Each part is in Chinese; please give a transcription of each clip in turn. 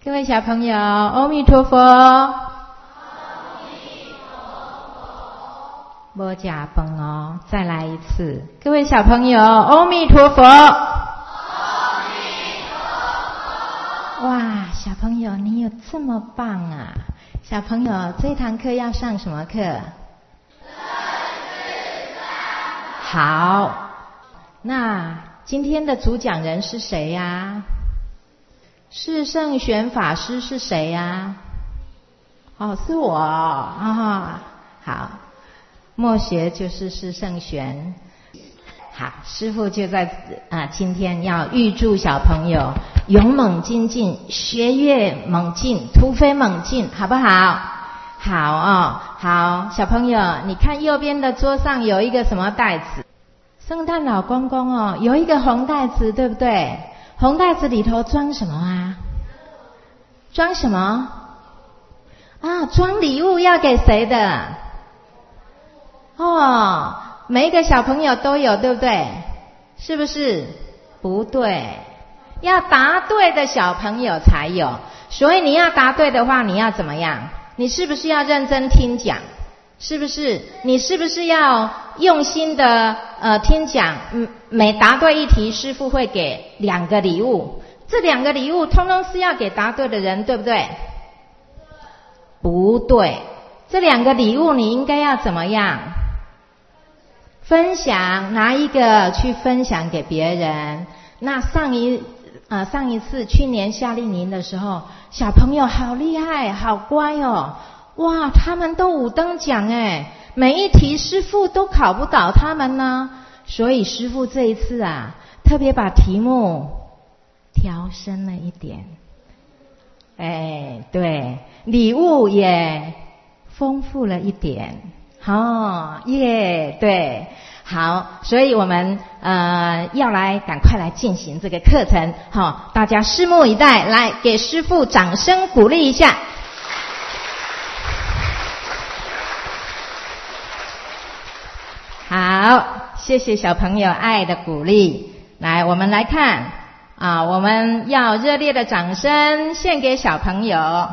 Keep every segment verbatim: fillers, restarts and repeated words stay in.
各位小朋友，阿弥陀佛。阿弥陀佛。 没吃饭哦，再来一次。各位小朋友，阿弥陀佛。阿弥陀佛。 哇，小朋友你有这么棒啊！小朋友，这堂课要上什么课？好，那今天的主讲人是谁呀？释圣玄法师是谁呀？哦，是我啊、哦。好，默学就是释圣玄。好，师父就在啊、呃，今天要预祝小朋友勇猛精进，学业猛进，突飞猛进，好不好？好哦，好，小朋友，你看右边的桌上有一个什么袋子？圣诞老公公哦，有一个红袋子，对不对？红袋子里头装什么啊？装什么？啊，装礼物要给谁的？哦，每一个小朋友都有，对不对？是不是？不对，要答对的小朋友才有。所以你要答对的话，你要怎么样？你是不是要认真听讲？是不是？你是不是要用心的呃听讲？嗯，每答对一题，师父会给两个礼物。这两个礼物通通是要给答对的人，对不对？不对，这两个礼物你应该要怎么样？分享，拿一个去分享给别人。那上一呃上一次去年夏令营的时候，小朋友好厉害，好乖哦。哇，他们都五等奖哎，每一题师父都考不倒他们呢。所以师父这一次啊，特别把题目调深了一点。哎，对，礼物也丰富了一点。哦，耶，对，好，所以我们呃要来赶快来进行这个课程。好、哦，大家拭目以待，来给师父掌声鼓励一下。好，谢谢小朋友爱的鼓励。来，我们来看啊，我们要热烈的掌声献给小朋友，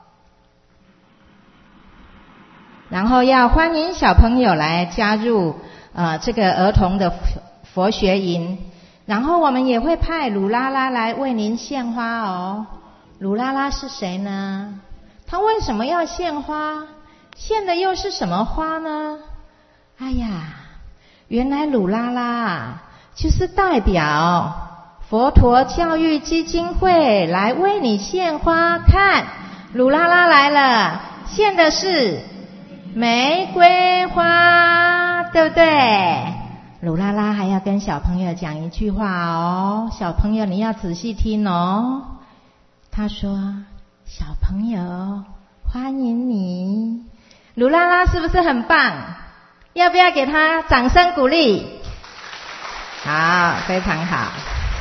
然后要欢迎小朋友来加入呃这个儿童的佛学营，然后我们也会派鲁拉拉来为您献花哦。鲁拉拉是谁呢？他为什么要献花？献的又是什么花呢？哎呀，原来鲁拉拉就是代表佛陀教育基金会来为你献花。看，鲁拉拉来了，献的是玫瑰花，对不对？鲁拉拉还要跟小朋友讲一句话哦，小朋友你要仔细听哦。他说：小朋友，欢迎你。鲁拉拉是不是很棒？要不要给他掌声鼓励？好，非常好。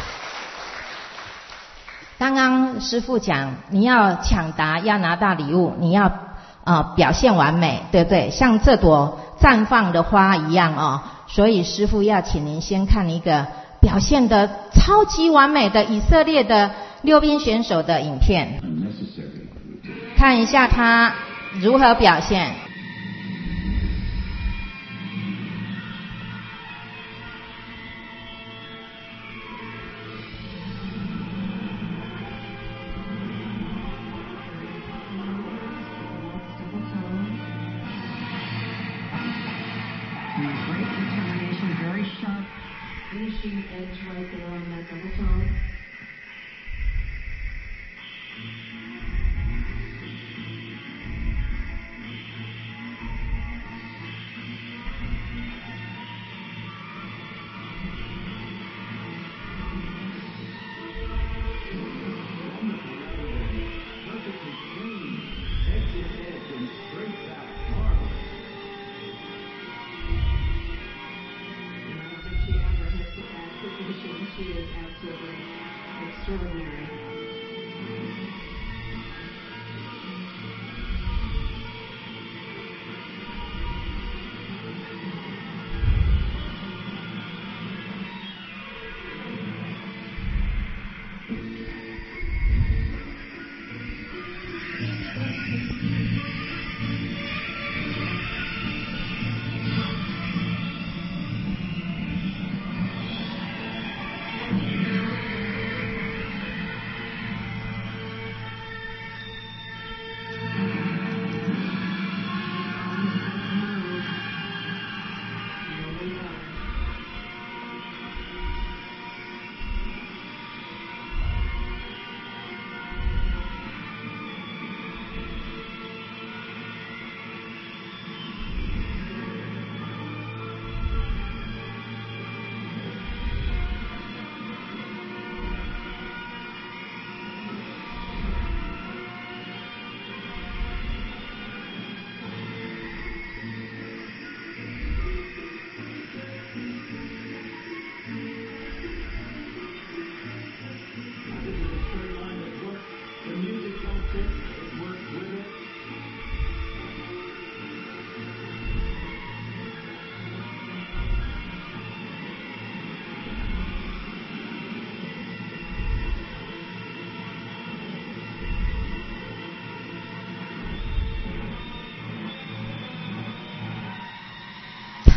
刚刚师父讲，你要抢答，要拿到礼物，你要呃表现完美，对不对？像这朵绽放的花一样哦。所以师父要请您先看一个表现得超级完美的以色列的溜冰选手的影片，看一下他如何表现。 Edge right there on that double toe.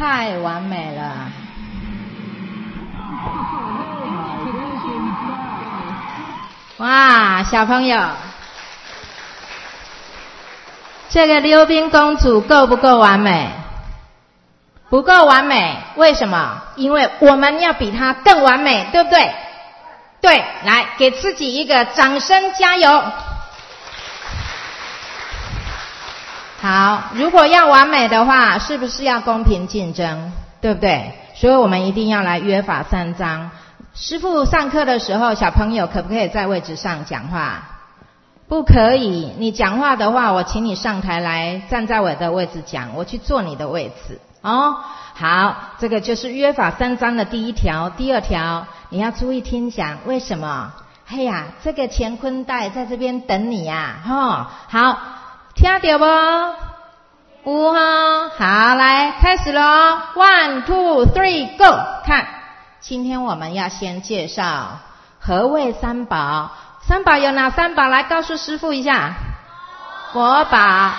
太完美了。哇，小朋友，这个溜冰公主够不够完美？不够完美，为什么？因为我们要比她更完美，对不对？对，来给自己一个掌声加油。好，如果要完美的话，是不是要公平竞争？对不对？所以我们一定要来约法三章。师父上课的时候，小朋友可不可以在位置上讲话？不可以。你讲话的话，我请你上台来，站在我的位置讲，我去坐你的位置。哦，好，这个就是约法三章的第一条。第二条，你要注意听讲，为什么？嘿呀，这个乾坤袋在这边等你呀、啊，哦，好，听到不？有哈，好，来开始咯 One, two, three, go！ 看，今天我们要先介绍何谓三宝。三宝有哪三宝？来告诉师父一下。佛宝。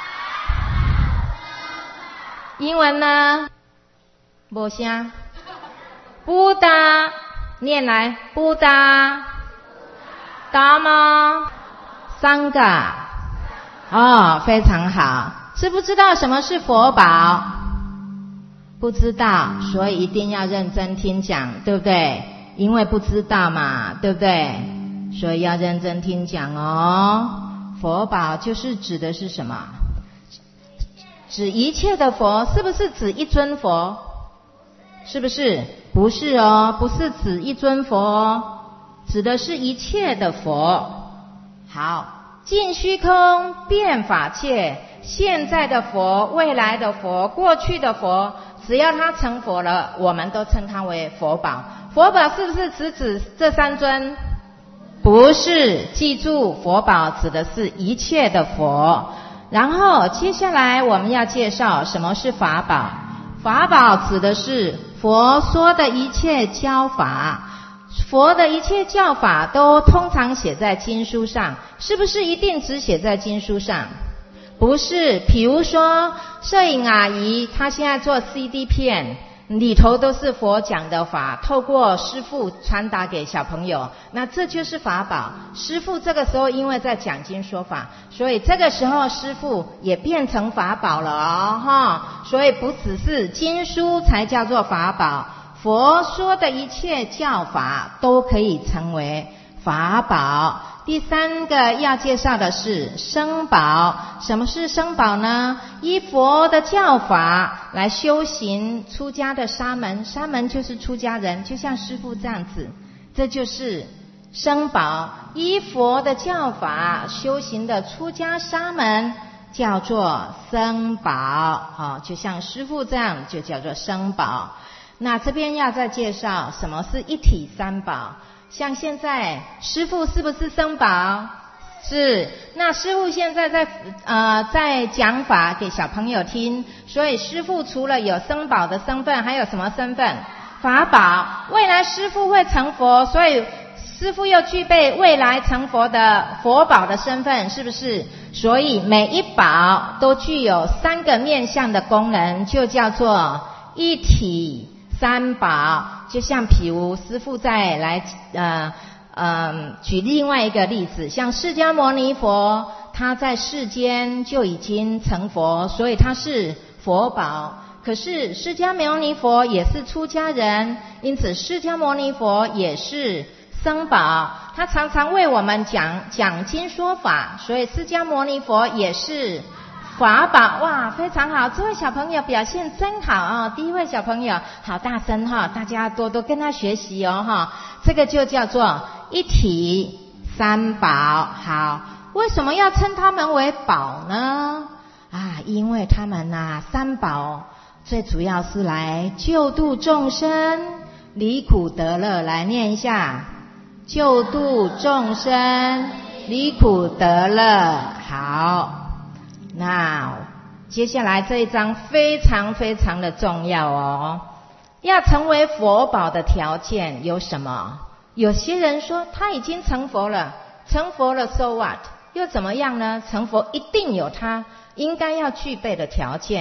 英文呢？没声。布达，念来，布达。达吗？三个。哦，非常好。知不知道什么是佛宝？不知道，所以一定要认真听讲，对不对？因为不知道嘛，对不对？所以要认真听讲哦。佛宝就是指的是什么？指一切的佛，是不是指一尊佛？是不是？不是哦，不是指一尊佛哦，指的是一切的佛。好，尽虚空，遍法界，现在的佛，未来的佛，过去的佛，只要他成佛了，我们都称他为佛宝。佛宝是不是只指这三尊？不是，记住，佛宝指的是一切的佛。然后接下来我们要介绍什么是法宝。法宝指的是佛说的一切教法，佛的一切教法都通常写在经书上，是不是一定只写在经书上？不是，比如说摄影阿姨她现在做 C D 片，里头都是佛讲的法，透过师父传达给小朋友，那这就是法宝。师父这个时候因为在讲经说法，所以这个时候师父也变成法宝了哦，哈，所以不只是经书才叫做法宝，佛说的一切教法都可以成为法宝。第三个要介绍的是僧宝。什么是僧宝呢？依佛的教法来修行出家的沙门，沙门就是出家人，就像师父这样子，这就是僧宝。依佛的教法修行的出家沙门叫做僧宝，哦，就像师父这样就叫做僧宝。那这边要再介绍什么是一体三宝。像现在师父是不是僧宝？是。那师父现在在呃在讲法给小朋友听，所以师父除了有僧宝的身份，还有什么身份？法宝。未来师父会成佛，所以师父又具备未来成佛的佛宝的身份，是不是？所以每一宝都具有三个面向的功能，就叫做一体三宝。就像譬如师父再来呃呃举另外一个例子，像释迦牟尼佛，他在世间就已经成佛，所以他是佛宝。可是释迦牟尼佛也是出家人，因此释迦牟尼佛也是僧宝，他常常为我们讲讲经说法，所以释迦牟尼佛也是法宝。哇，非常好，这位小朋友表现真好啊！第一位小朋友好大声哈，大家多多跟他学习哦哈。这个就叫做一体三宝。好，为什么要称他们为宝呢？啊，因为他们啊三宝最主要是来救度众生，离苦得乐。来念一下，救度众生，离苦得乐。好。那接下来这一章非常非常的重要哦。要成为佛宝的条件有什么？有些人说他已经成佛了，成佛了 so what？ 又怎么样呢？成佛一定有他应该要具备的条件。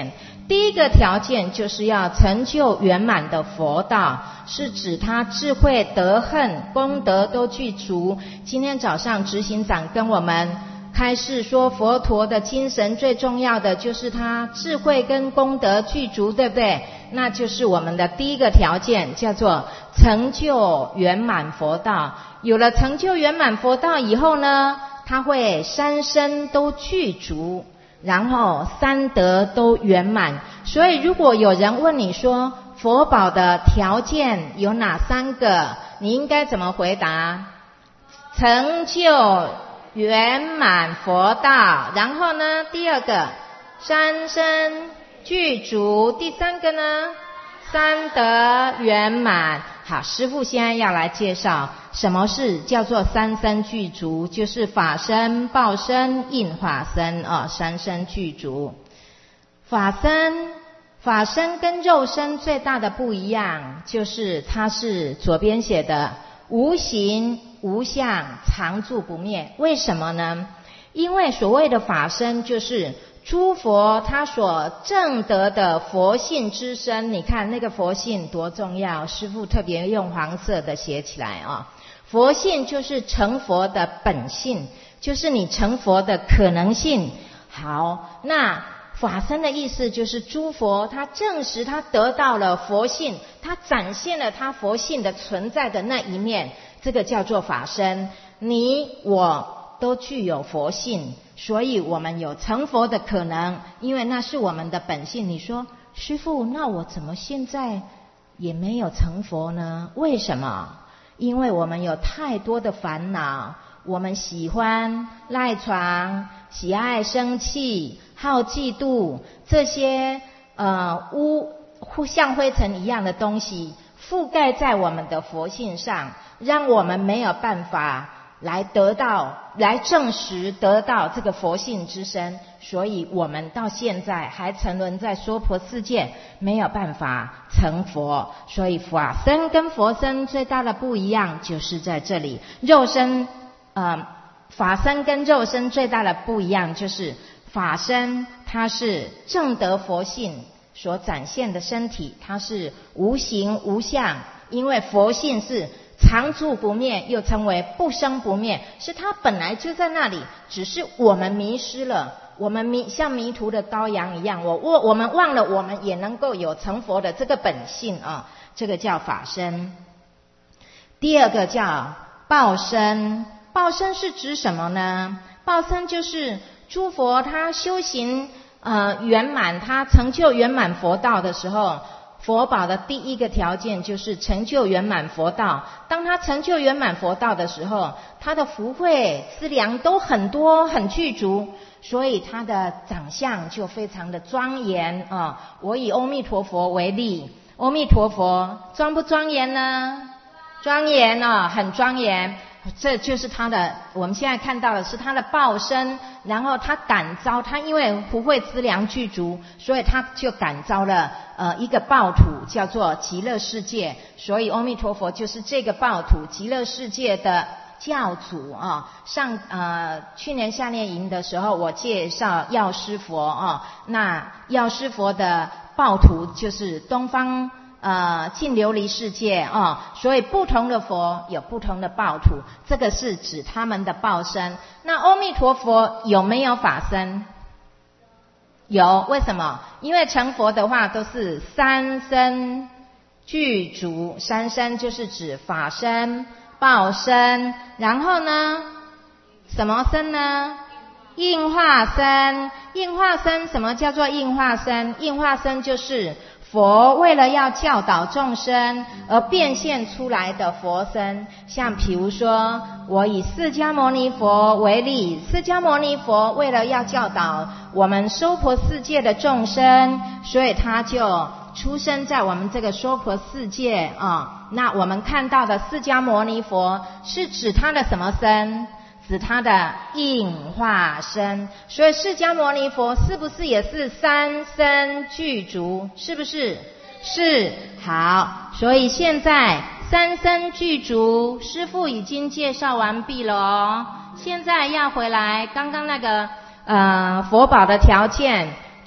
第一个条件就是要成就圆满的佛道，是指他智慧德行功德都具足。今天早上执行长跟我们开示说，佛陀的精神最重要的就是他智慧跟功德具足，对不对？那就是我们的第一个条件，叫做成就圆满佛道。有了成就圆满佛道以后呢，他会三身都具足，然后三德都圆满。所以如果有人问你说佛宝的条件有哪三个，你应该怎么回答？成就圆满佛道，然后呢，第二个三身具足，第三个呢，三德圆满。好，师父现在要来介绍什么是叫做三身具足，就是法身、报身、应化身哦，三身具足。法身，法身跟肉身最大的不一样，就是它是左边写的无形无相，常住不灭。为什么呢？因为所谓的法身就是诸佛他所证得的佛性之身。你看那个佛性多重要，师父特别用黄色的写起来啊。佛性就是成佛的本性，就是你成佛的可能性。好，那法身的意思就是诸佛他证实他得到了佛性，他展现了他佛性的存在的那一面，这个叫做法身。你我都具有佛性，所以我们有成佛的可能，因为那是我们的本性。你说师父，那我怎么现在也没有成佛呢？为什么？因为我们有太多的烦恼，我们喜欢赖床，喜爱生气，好嫉妒，这些呃污像灰尘一样的东西覆盖在我们的佛性上，让我们没有办法来得到，来证实得到这个佛性之身，所以我们到现在还沉沦在娑婆世界，没有办法成佛。所以法身跟佛身最大的不一样就是在这里。肉身呃，法身跟肉身最大的不一样就是法身它是证得佛性所展现的身体，它是无形无相，因为佛性是常住不灭，又称为不生不灭，是它本来就在那里，只是我们迷失了，我们迷像迷途的羔羊一样，我我我们忘了我们也能够有成佛的这个本性啊，这个叫法身。第二个叫报身，报身是指什么呢？报身就是诸佛他修行呃圆满，他成就圆满佛道的时候，佛宝的第一个条件就是成就圆满佛道。当他成就圆满佛道的时候，他的福慧资粮都很多很具足，所以他的长相就非常的庄严啊、哦。我以阿弥陀佛为例，阿弥陀佛庄不庄严呢？庄严哦，很庄严。这就是他的，我们现在看到的是他的报身，然后他感召，他因为福慧资粮具足，所以他就感召了呃一个报土，叫做极乐世界。所以阿弥陀佛就是这个报土极乐世界的教主啊。上呃去年夏令营的时候，我介绍药师佛啊，那药师佛的报土就是东方呃，净琉璃世界啊、哦，所以不同的佛有不同的报土，这个是指他们的报身。那阿弥陀佛有没有法身？有，为什么？因为成佛的话都是三身具足，三身就是指法身、报身，然后呢，什么身呢？应化身。应化身，什么叫做应化身？应化身就是佛为了要教导众生而变现出来的佛身。像比如说我以释迦牟尼佛为例，释迦牟尼佛为了要教导我们娑婆世界的众生，所以他就出生在我们这个娑婆世界啊。那我们看到的释迦牟尼佛是指他的什么身？指他的应化身。所以释迦牟尼佛是不是也是三身具足？是不是？是。好，所以现在三身具足，师父已经介绍完毕了哦。现在要回来刚刚那个呃佛宝的条件，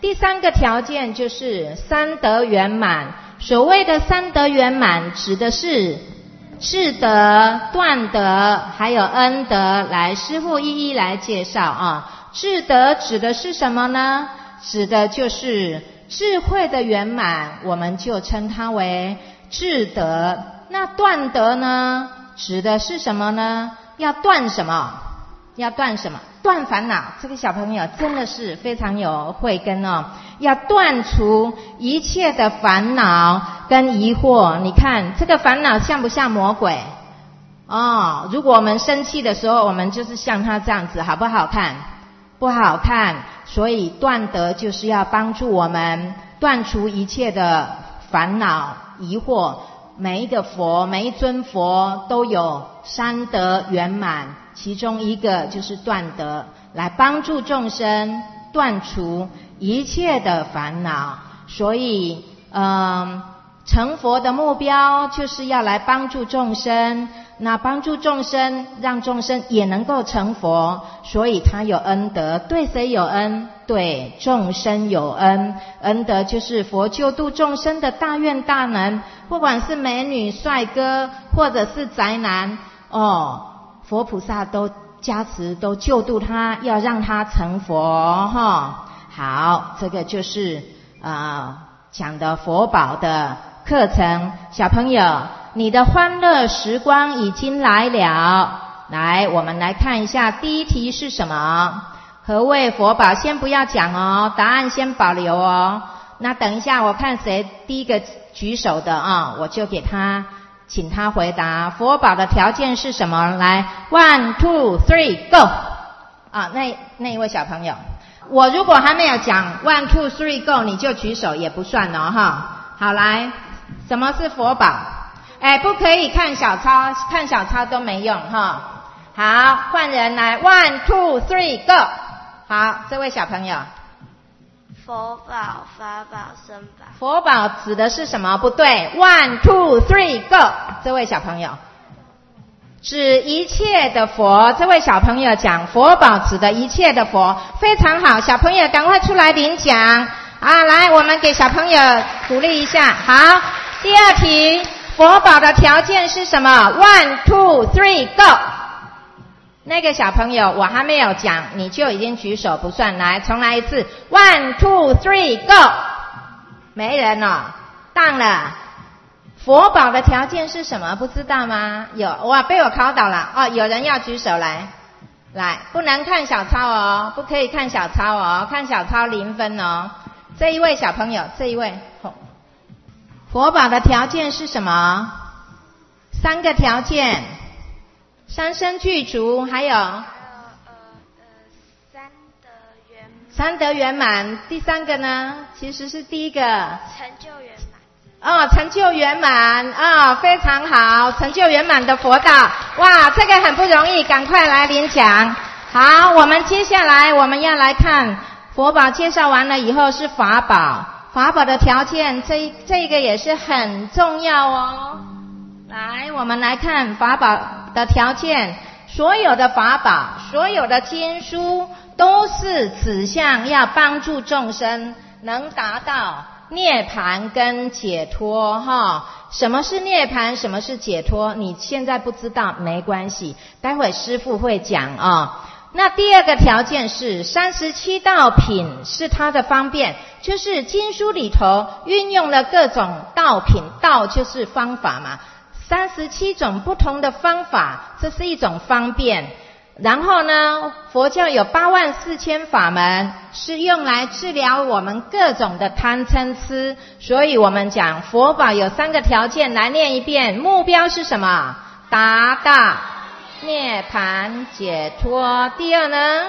第三个条件就是三德圆满。所谓的三德圆满，指的是智德、断德还有恩德。来，师父一一来介绍啊。智德指的是什么呢？指的就是智慧的圆满，我们就称它为智德。那断德呢，指的是什么呢？要断什么？要断什么？断烦恼。这个小朋友真的是非常有慧根哦，要断除一切的烦恼跟疑惑。你看这个烦恼像不像魔鬼？哦，如果我们生气的时候，我们就是像他这样子，好不好看？不好看。所以断德就是要帮助我们断除一切的烦恼疑惑。每一个佛，每一尊佛都有三德圆满，其中一个就是断德，来帮助众生断除一切的烦恼。所以嗯，成佛的目标就是要来帮助众生，那帮助众生，让众生也能够成佛。所以他有恩德。对谁有恩？对众生有恩。恩德就是佛救度众生的大愿大能，不管是美女帅哥或者是宅男哦，佛菩萨都加持，都救度他，要让他成佛哈、哦。好，这个就是呃讲的佛宝的课程。小朋友，你的欢乐时光已经来了。来，我们来看一下第一题是什么？何谓佛宝？先不要讲哦，答案先保留哦。那等一下我看谁第一个举手的啊，我就给他请他回答。佛宝的条件是什么？来 one two three go 啊，那那一位小朋友，我如果还没有讲 one two three go 你就举手也不算哦哈。好，来，什么是佛宝？哎，不可以看小抄，看小抄都没用哈。好，换人来 one two three go。好，这位小朋友， 佛宝、法宝、僧宝。 佛宝指的是什么？不对 one two three go。这位小朋友，指一切的佛。这位小朋友讲佛宝指的一切的佛，非常好。小朋友赶快出来领奖啊！来，我们给小朋友鼓励一下。好，第二题，佛宝的条件是什么 one two three go。那个小朋友我还没有讲你就已经举手不算。来，重来一次 one two three go。 没人哦，当了。佛宝的条件是什么？不知道吗？有，哇，被我考倒了哦。有人要举手来。来，不能看小抄哦，不可以看小抄哦，看小抄零分哦。这一位小朋友，这一位，佛宝的条件是什么？三个条件，三身具足，还有呃呃呃三德圆满。 三德圆满。第三个呢，其实是第一个成就圆满。 哦，成就圆满啊、哦，非常好，成就圆满的佛道。哇，这个很不容易，赶快来领奖。好，我们接下来我们要来看佛宝介绍完了以后是法宝。法宝的条件，这这个也是很重要哦。来，我们来看法宝的条件。所有的法宝，所有的经书都是指向要帮助众生能达到涅槃跟解脱哈。什么是涅槃？什么是解脱？你现在不知道没关系，待会师父会讲啊、哦。那第二个条件是三十七道品是它的方便，就是经书里头运用了各种道品，道就是方法嘛，三十七种不同的方法，这是一种方便。然后呢，佛教有八万四千法门，是用来治疗我们各种的贪嗔痴。所以我们讲佛宝有三个条件，来念一遍。目标是什么？达到涅槃解脱。第二呢，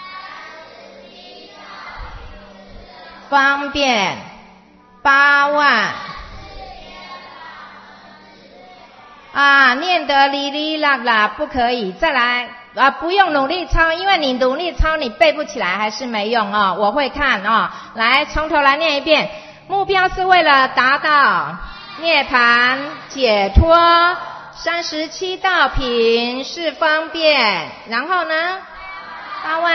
方便八万啊，念得哩哩啦啦，不可以。再来啊，不用努力抄，因为你努力抄你背不起来还是没用哦。我会看哦，来从头来念一遍。目标是为了达到涅槃解脱，三十七道品是方便，然后呢，八万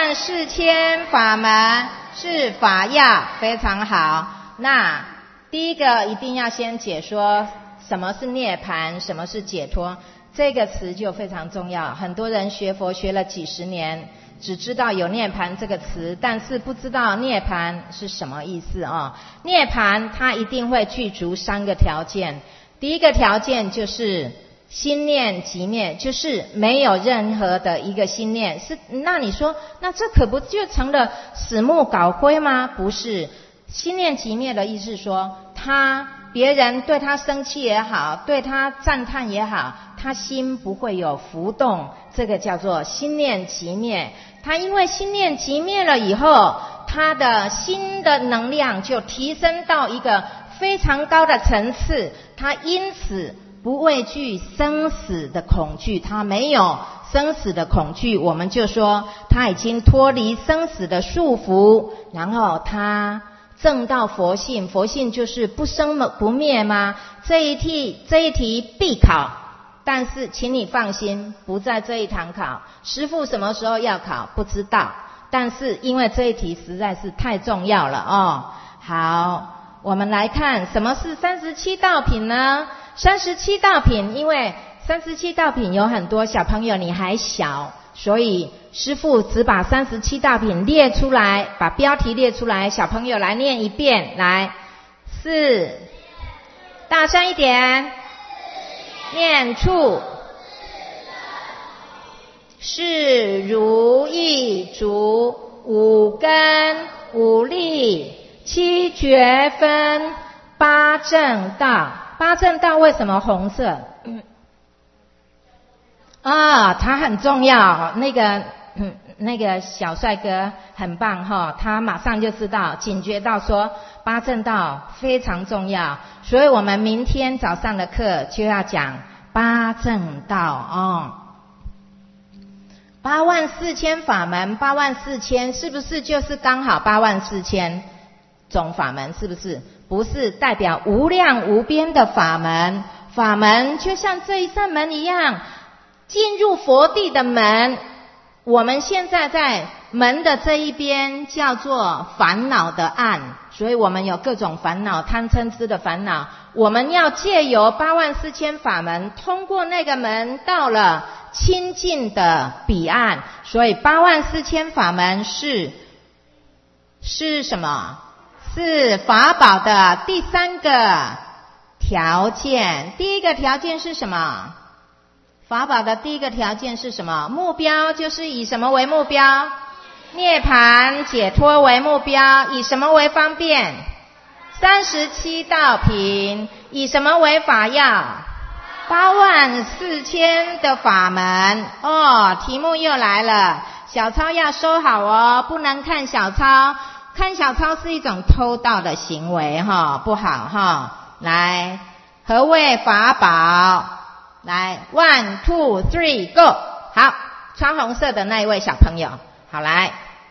万四千法门是法要，非常好。那第一个一定要先解说什么是涅槃，什么是解脱，这个词就非常重要。很多人学佛学了几十年，只知道有涅槃这个词，但是不知道涅槃是什么意思啊、哦？涅槃它一定会具足三个条件。第一个条件就是心念即灭，就是没有任何的一个心念。是，那你说，那这可不就成了死木搞灰吗？不是，心念即灭的意思是说，他别人对他生气也好，对他赞叹也好，他心不会有浮动，这个叫做心念即灭。他因为心念即灭了以后，他的心的能量就提升到一个非常高的层次，他因此不畏惧生死的恐惧，他没有生死的恐惧，我们就说他已经脱离生死的束缚，然后他证到佛性。佛性就是不生不灭吗？这一题这一题必考，但是请你放心，不在这一堂考。师父什么时候要考不知道，但是因为这一题实在是太重要了哦。好，我们来看什么是三十七道品呢？三十七道品，因为三十七道品有很多小朋友你还小，所以师父只把三十七道品列出来，把标题列出来，小朋友来念一遍。来，四，大声一点，念处，是如意足，五根五力，七觉分，八正道。八正道为什么红色？啊，它很重要。那个嗯，那个小帅哥很棒哈，他马上就知道，警觉到说八正道非常重要，所以我们明天早上的课就要讲八正道哦。八万四千法门，八万四千是不是就是刚好八万四千种法门？是不是？不是，代表无量无边的法门。法门就像这一扇门一样，进入佛地的门。我们现在在门的这一边叫做烦恼的暗，所以我们有各种烦恼，贪嗔痴的烦恼。我们要借由八万四千法门，通过那个门到了清净的彼岸。所以八万四千法门是是什么？是法宝的第三个条件。第一个条件是什么？法宝的第一个条件是什么？目标就是以什么为目标？涅槃解脱为目标。以什么为方便？三十七道品。以什么为法要？八万四千的法门。哦，题目又来了，小抄要收好哦，不能看小抄。看小抄是一种偷盗的行为哈，不好哈。来，何谓法宝？来 ，one two three go。好，穿红色的那一位小朋友，好来，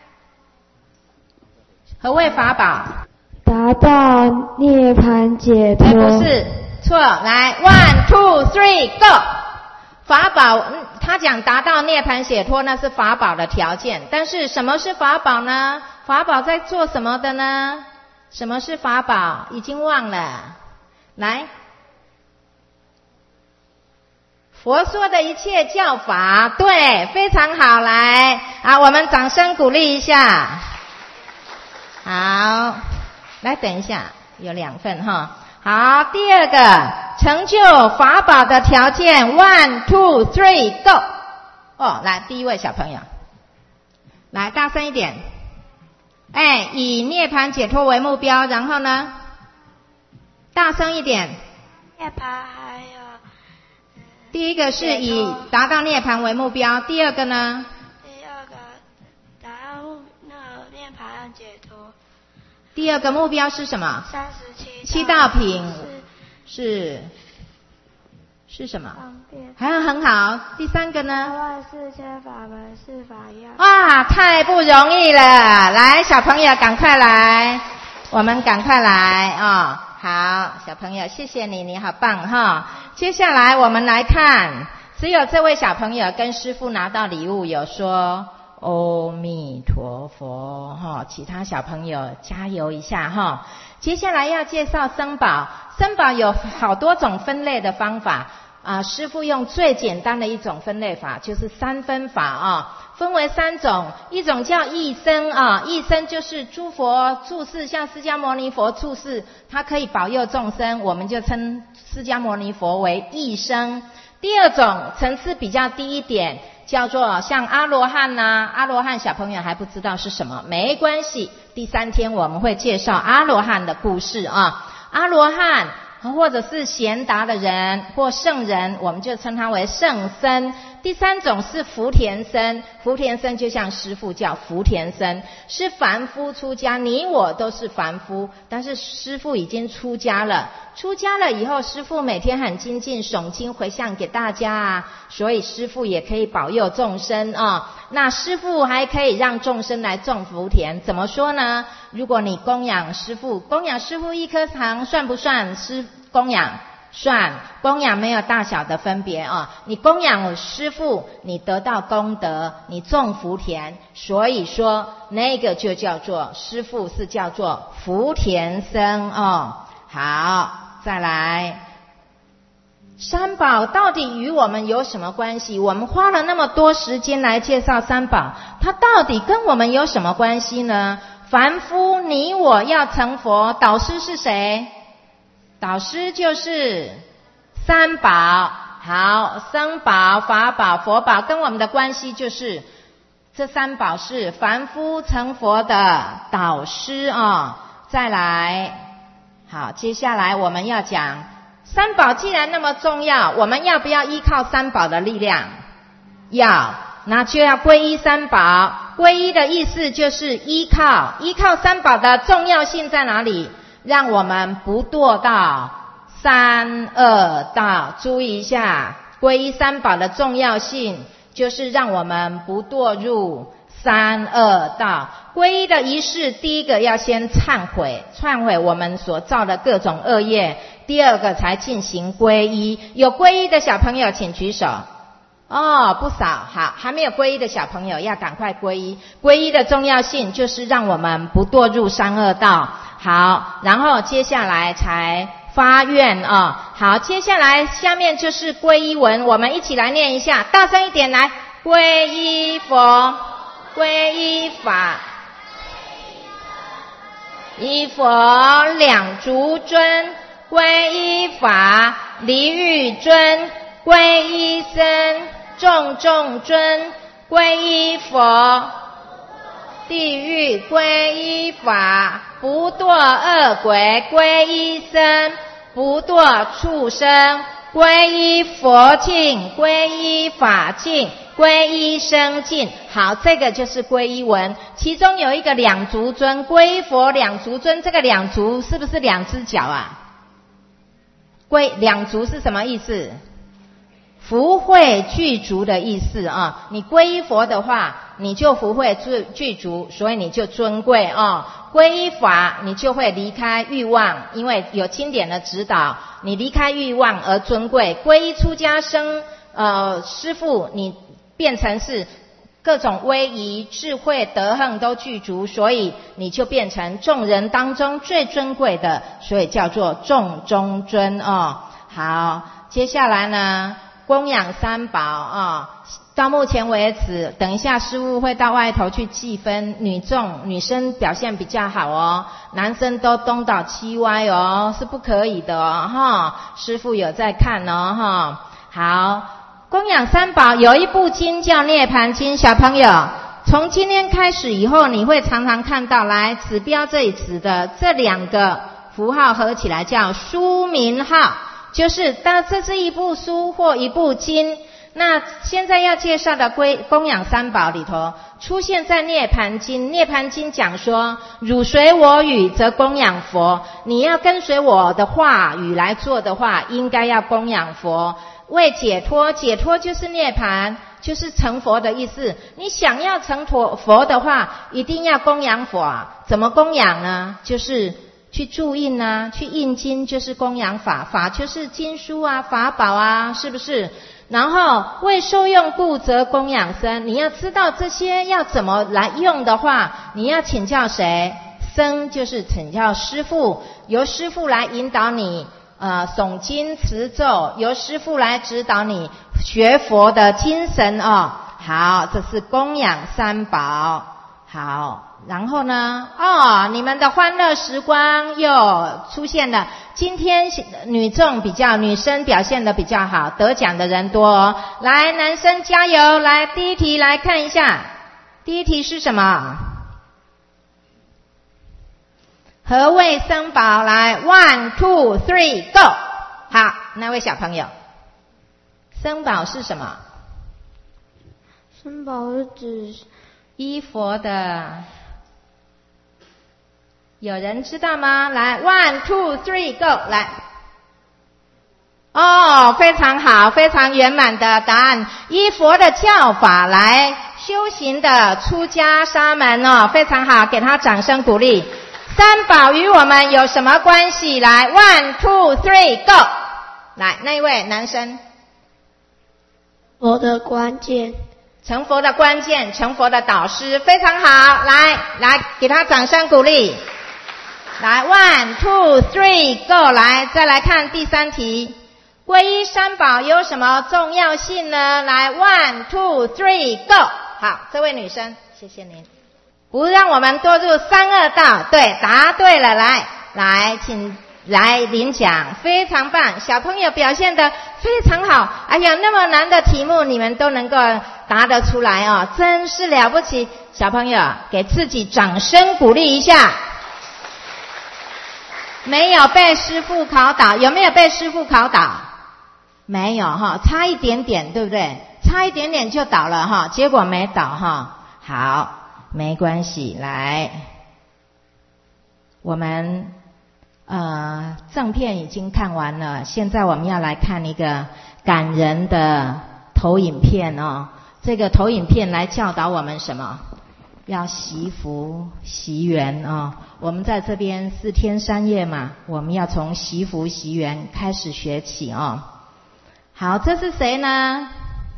何谓法宝？ 达到涅槃解脱。 哎，不是，错。来 ，one two three go。法宝，嗯，他讲达到涅槃解脱，那是法宝的条件。但是什么是法宝呢？法宝在做什么的呢？什么是法宝？已经忘了。来，佛说的一切教法，对，非常好。来啊，我们掌声鼓励一下。好，来等一下，有两份哈。好，第二个成就法宝的条件 ，one two three go。哦，来，第一位小朋友，来大声一点。哎，以涅槃解脱为目标，然后呢？大声一点。 涅槃还有，嗯、 第一个是以达到涅槃为目标，第二个呢？ 第二个达到那个涅槃解脱。 第二个目标是什么？ 三十七七道品是是什么？还有很好。第三个呢？ 八万四千法门是法要。 哇，太不容易了！来，小朋友赶快来，我们赶快来啊、哦！好，小朋友，谢谢你，你好棒哈！接下来我们来看，只有这位小朋友跟师父拿到礼物，有说阿弥陀佛哈，其他小朋友加油一下哈。接下来要介绍僧宝，僧宝有好多种分类的方法啊，师父用最简单的一种分类法，就是三分法啊，分为三种，一种叫异僧啊，异僧就是诸佛住世，像释迦牟尼佛住世，他可以保佑众生，我们就称释迦牟尼佛为异僧。第二种层次比较低一点，叫做像阿罗汉呐、啊，阿罗汉小朋友还不知道是什么，没关系，第三天我们会介绍阿罗汉的故事啊。阿罗汉或者是贤达的人或圣人，我们就称他为圣僧。第三种是福田僧，福田僧就像师父叫福田僧，是凡夫出家，你我都是凡夫，但是师父已经出家了，出家了以后，师父每天很精进诵经回向给大家啊，所以师父也可以保佑众生啊。那师父还可以让众生来种福田，怎么说呢？如果你供养师父，供养师父一颗糖算不算师供养？算，供养没有大小的分别啊。你供养师父，你得到功德，你种福田，所以说那个就叫做师父，是叫做福田僧哦。好，再来，三宝到底与我们有什么关系？我们花了那么多时间来介绍三宝，它到底跟我们有什么关系呢？凡夫你我要成佛，导师是谁？导师就是三宝。好，僧宝、法宝、佛宝跟我们的关系就是这三宝是凡夫成佛的导师啊。再来，好，接下来我们要讲三宝既然那么重要，我们要不要依靠三宝的力量？要，那就要皈依三宝。皈依的意思就是依靠，依靠三宝的重要性在哪里？让我们不堕到三恶道。注意一下，皈依三宝的重要性就是让我们不堕入三恶道。皈依的仪式，第一个要先忏悔，忏悔我们所造的各种恶业，第二个才进行皈依。有皈依的小朋友请举手。哦，不少。好，还没有皈依的小朋友要赶快皈依。皈依的重要性就是让我们不堕入三恶道。好，然后接下来才发愿啊、哦。好，接下来下面就是皈依文，我们一起来念一下，大声一点来。皈依佛，皈依法，依佛两足尊，皈依法离欲尊，皈依僧众众尊，皈依佛地狱皈依法，不堕恶鬼皈依僧，不堕畜生皈依佛境，皈依法境，皈依僧境。好，这个就是皈依文，其中有一个两足尊，皈依佛两足尊，这个两足是不是两只脚啊？皈两足是什么意思？福慧具足的意思啊！你皈依佛的话，你就福慧具足，所以你就尊贵啊。皈依法，你就会离开欲望，因为有经典的指导，你离开欲望而尊贵。皈依出家生，呃，师父，你变成是各种威仪、智慧、德行都具足，所以你就变成众人当中最尊贵的，所以叫做众中尊哦。好，接下来呢？供养三宝啊、哦，到目前为止，等一下师父会到外头去计分，女众女生表现比较好哦，男生都东倒西歪哦，是不可以的哦哈。师父有在看哦哈。好，供养三宝有一部经叫《涅盘经》，小朋友从今天开始以后，你会常常看到来指标这里指的这两个符号合起来叫书名号。就是当这是一部书或一部经，那现在要介绍的归供养三宝里头出现在涅盘经。涅盘经讲说，汝随我语则供养佛，你要跟随我的话语来做的话，应该要供养佛。为解脱，解脱就是涅盘，就是成佛的意思。你想要成佛的话，一定要供养佛啊。怎么供养呢？就是去注印啊，去印经就是供养法，法就是经书啊，法宝啊，是不是？ 然后为受用故则供养僧，你要知道这些要怎么来用的话，你要请教谁？僧就是请教师父，由师父来引导你呃诵经持咒，由师父来指导你学佛的精神哦。好，这是供养三宝。好，然后呢？哦，你们的欢乐时光又出现了。今天女众比较，女生表现的比较好，得奖的人多哦。来，男生加油！来，第一题来看一下，第一题是什么？何谓僧宝？来 ，one two three go！ 好，那位小朋友，僧宝是什么？ 僧宝是指依佛的，有人知道吗？来 ，one two three go！ 来，哦，非常好，非常圆满的答案。依佛的教法来修行的出家沙门哦，非常好，给他掌声鼓励。三宝与我们有什么关系？来 ，one two three go！ 来，那一位男生， 佛的关键。 成佛的关键，成佛的导师，非常好，来来给他掌声鼓励。来 one two three go！ 来再来看第三题，皈依三宝有什么重要性呢？来 one two three go！ 好，这位女生，谢谢您，不让我们堕入三恶道。对，答对了，来来请来领奖，非常棒，小朋友表现得非常好。哎呀，那么难的题目你们都能够答得出来哦，真是了不起！小朋友给自己掌声鼓励一下。没有被师父考倒，有没有被师父考倒？没有哈，差一点点，对不对？差一点点就倒了哈，结果没倒哈。好，没关系，来，我们呃正片已经看完了，现在我们要来看一个感人的投影片哦。这个投影片来教导我们什么？要惜福惜缘哦。我们在这边四天三夜嘛，我们要从惜福惜缘开始学起哦。好，这是谁呢？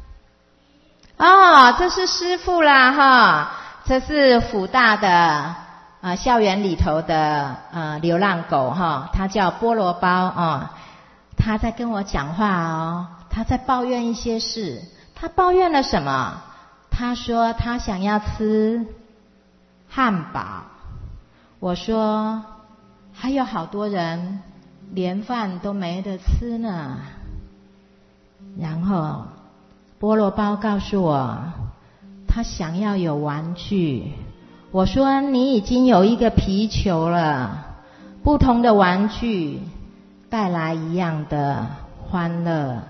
哦，这是师父啦哈，这是辅大的呃校园里头的呃流浪狗哈，它叫菠萝包哦，它在跟我讲话哦，它在抱怨一些事。他抱怨了什么？他说他想要吃汉堡。我说还有好多人连饭都没得吃呢。然后菠萝包告诉我他想要有玩具。我说你已经有一个皮球了，不同的玩具带来一样的欢乐。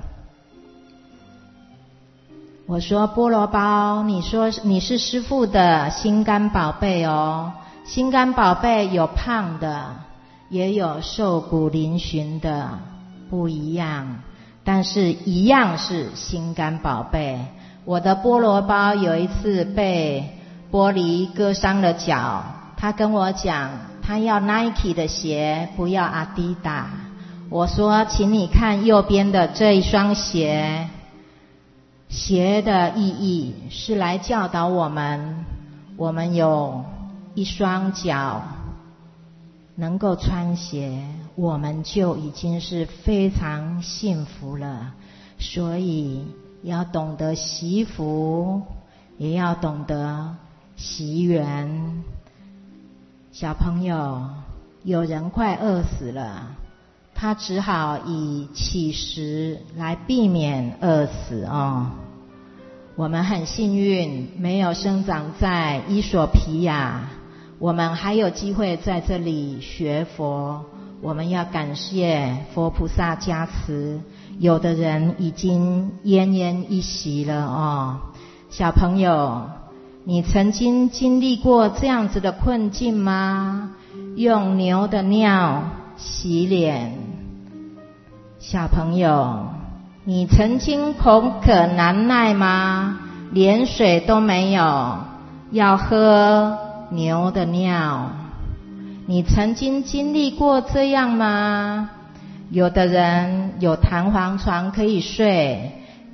我说菠萝包，你说你是师父的心肝宝贝哦，心肝宝贝有胖的，也有瘦骨嶙峋的，不一样，但是一样是心肝宝贝。我的菠萝包有一次被玻璃割伤了脚，他跟我讲他要 Nike 的鞋，不要阿迪达。我说请你看右边的这一双鞋，鞋的意义是来教导我们，我们有一双脚能够穿鞋，我们就已经是非常幸福了。所以要懂得惜福，也要懂得惜缘。小朋友，有人快饿死了，他只好以乞食来避免饿死哦。我们很幸运，没有生长在伊索比亚，我们还有机会在这里学佛。我们要感谢佛菩萨加持，有的人已经奄奄一息了哦。小朋友，你曾经经历过这样子的困境吗？用牛的尿洗脸。小朋友，你曾经口渴难耐吗？连水都没有，要喝牛的尿。你曾经经历过这样吗？有的人有弹簧床可以睡，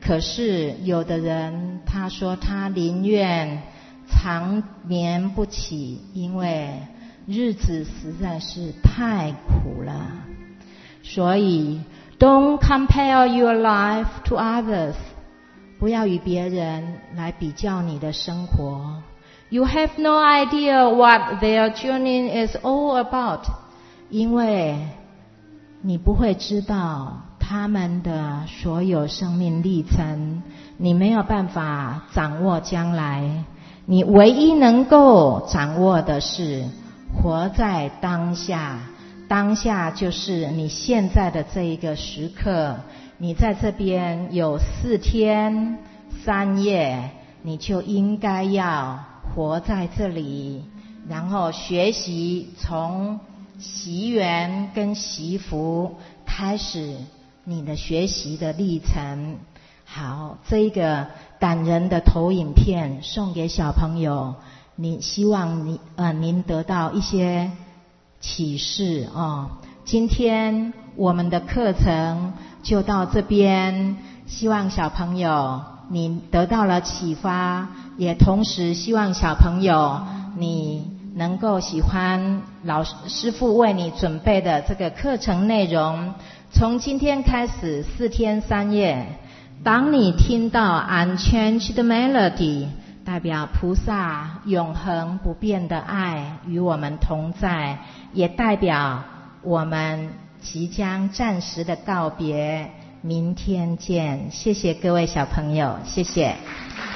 可是有的人他说他宁愿长眠不起，因为日子实在是太苦了。所以 Don't compare your life to others， 不要与别人来比较你的生活。You have no idea what their journey is all about， 因为你不会知道他们的所有生命历程，你没有办法掌握将来。你唯一能够掌握的是活在当下，当下就是你现在的这一个时刻。你在这边有四天三夜，你就应该要活在这里，然后学习从习缘跟习福开始你的学习的历程。好，这一个感人的投影片送给小朋友，你希望你呃您得到一些启示哦。今天我们的课程就到这边，希望小朋友你得到了启发，也同时希望小朋友你能够喜欢老师父为你准备的这个课程内容。从今天开始四天三夜，当你听到 Unchanged Melody， 代表菩萨永恒不变的爱与我们同在，也代表我们即将暂时的告别，明天见。谢谢各位小朋友，谢谢。